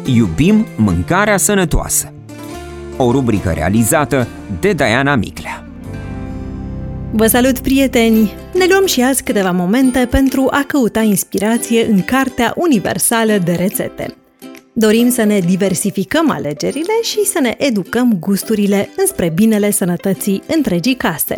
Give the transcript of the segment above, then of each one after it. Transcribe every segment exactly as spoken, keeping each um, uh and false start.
Iubim mâncarea sănătoasă. O rubrică realizată de Diana Miclea. Vă salut, prieteni! Ne luăm și azi câteva momente pentru a căuta inspirație în Cartea Universală de Rețete. Dorim să ne diversificăm alegerile și să ne educăm gusturile înspre binele sănătății întregii case.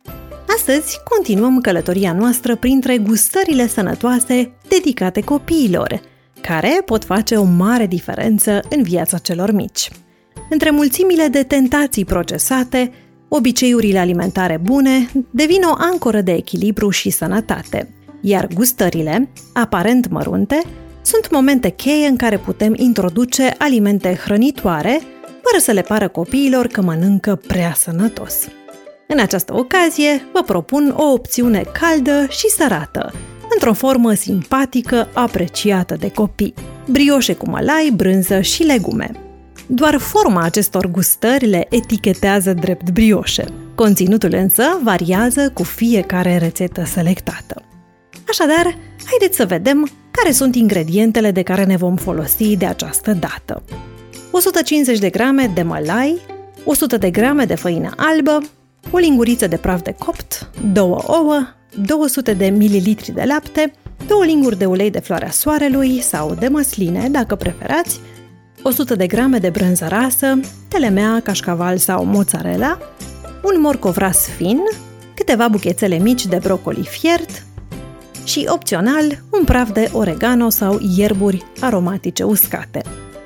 Astăzi continuăm călătoria noastră printre gustările sănătoase dedicate copiilor, care pot face o mare diferență în viața celor mici. Între mulțimile de tentații procesate, obiceiurile alimentare bune devin o ancoră de echilibru și sănătate, iar gustările, aparent mărunte, sunt momente cheie în care putem introduce alimente hrănitoare, fără să le pară copiilor că mănâncă prea sănătos. În această ocazie, vă propun o opțiune caldă și sărată, într-o formă simpatică, apreciată de copii: brioșe cu mălai, brânză și legume. Doar forma acestor gustări le etichetează drept brioșe. Conținutul însă variază cu fiecare rețetă selectată. Așadar, haideți să vedem care sunt ingredientele de care ne vom folosi de această dată. o sută cincizeci de grame de mălai, o sută de grame de făină albă, o linguriță de praf de copt, două ouă, două sute de mililitri de lapte, două linguri de ulei de floarea soarelui sau de măsline, dacă preferați, o sută de grame de brânză rasă, telemea, cașcaval sau mozzarella, un morcov ras fin, câteva buchețele mici de brocoli fiert și, opțional, un praf de oregano sau ierburi aromatice uscate.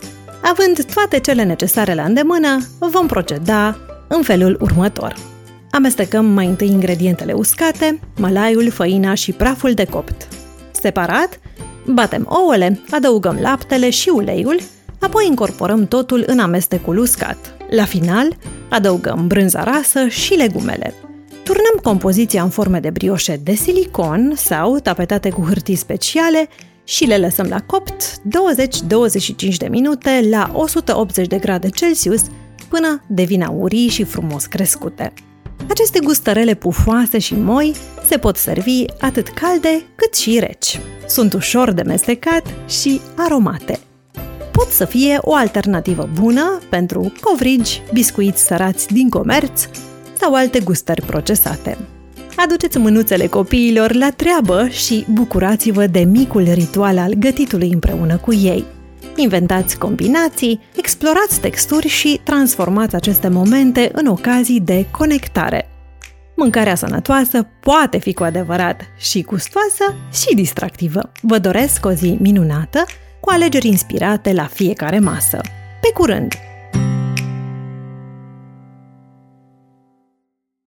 Având toate cele necesare la îndemână, vom proceda în felul următor. Amestecăm mai întâi ingredientele uscate, mălaiul, făina și praful de copt. Separat, batem ouăle, adăugăm laptele și uleiul, apoi incorporăm totul în amestecul uscat. La final, adăugăm brânza rasă și legumele. Turnăm compoziția în forme de brioșe de silicon sau tapetate cu hârtii speciale și le lăsăm la copt douăzeci - douăzeci și cinci de minute la o sută optzeci de grade Celsius până devin aurii și frumos crescute. Aceste gustărele pufoase și moi se pot servi atât calde cât și reci. Sunt ușor de mestecat și aromate. Pot să fie o alternativă bună pentru covrigi, biscuiți sărați din comerț sau alte gustări procesate. Aduceți mânuțele copiilor la treabă și bucurați-vă de micul ritual al gătitului împreună cu ei. Inventați combinații, explorați texturi și transformați aceste momente în ocazii de conectare. Mâncarea sănătoasă poate fi cu adevărat și gustoasă și distractivă. Vă doresc o zi minunată, cu alegeri inspirate la fiecare masă. Pe curând!